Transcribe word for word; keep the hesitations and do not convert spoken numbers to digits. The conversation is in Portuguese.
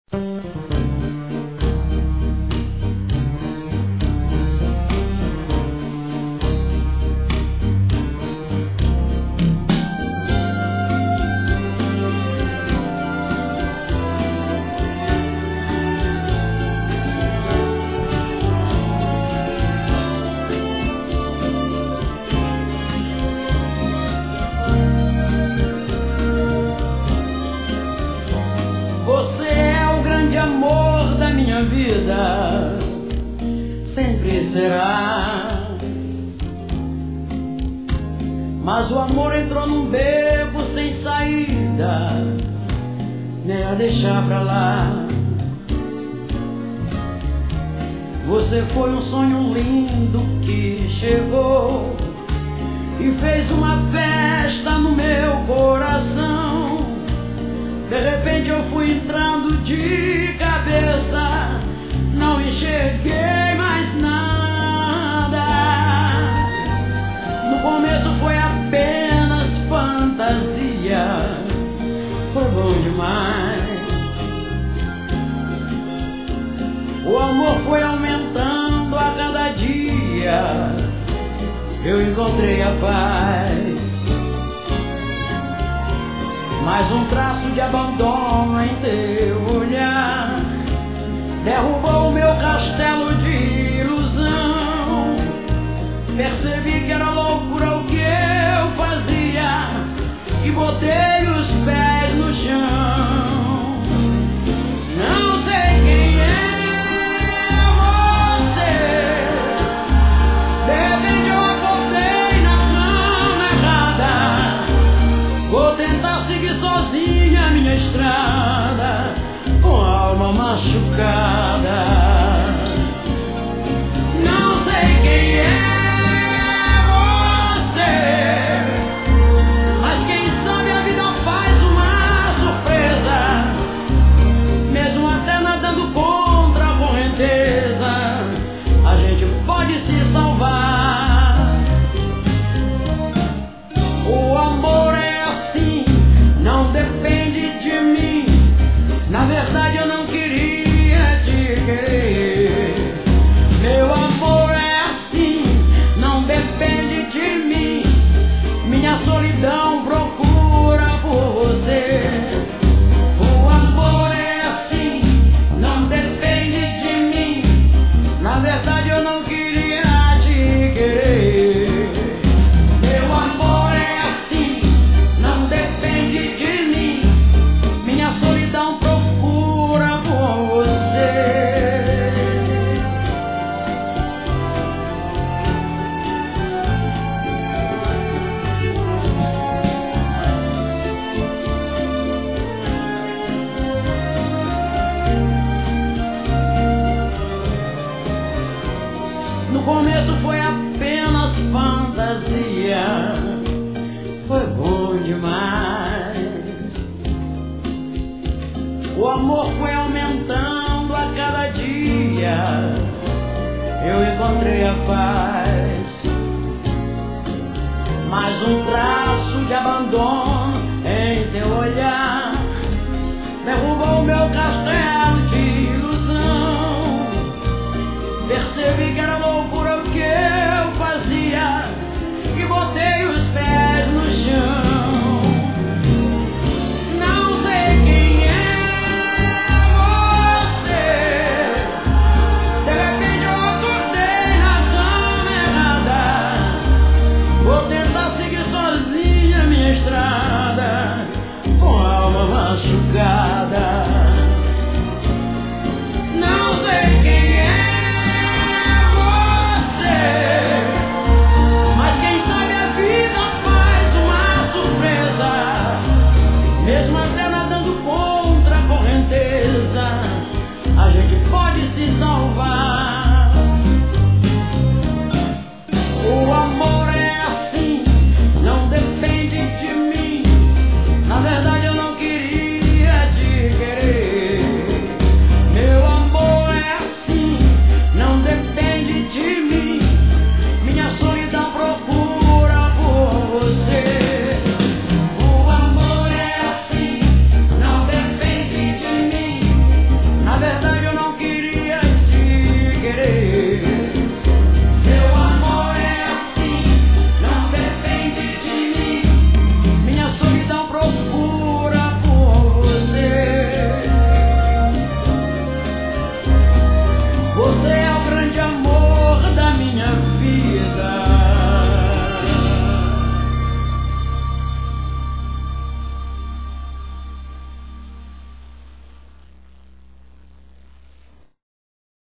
Vida sempre será, mas o amor entrou num beco sem saída, nem a deixar pra lá. Você foi um sonho lindo que chegou e fez uma festa no meu coração. De repente eu fui entrando de cabeça, não enxerguei mais nada. No começo foi apenas fantasia, foi bom demais. O amor foi aumentando a cada dia, eu encontrei a paz. Mas um traço de abandono em teu olhar derrubou o meu castelo de ilusão. Percebi que era loucura o que eu fazia e botei os pés no chão. Não sei quem é você, de repente eu acordei na cama errada. Vou tentar seguir sozinha a minha estrada, com a alma machucada. Não sei quem é você, mas quem sabe a vida faz uma surpresa, mesmo até nadando contra a correnteza, a gente pode se salvar. O amor é assim, não depende de mim. Na verdade eu não queria te querer. Meu amor é assim, não depende de mim. Minha solidão procura por você. O amor é assim, não depende de mim. Na verdade eu não queria te querer. Meu amor é assim, não depende de mim. Minha solidão procura por você. No começo foi apenas fantasia, foi bom demais. O amor foi aumentando a cada dia, eu encontrei a paz. Mas um traço de abandono em teu olhar derrubou o meu castelo